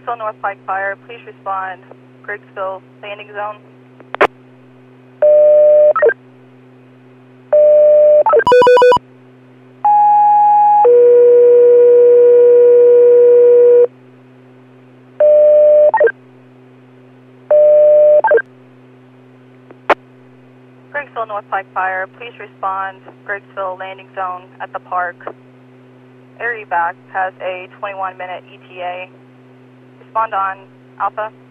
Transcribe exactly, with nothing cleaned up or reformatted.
Greggsville North Pike Fire, please respond. Greggsville landing zone. Greggsville North Pike Fire, please respond. Greggsville landing zone at the park. Air evac has a twenty-one minute E T A. Respond on Alpha.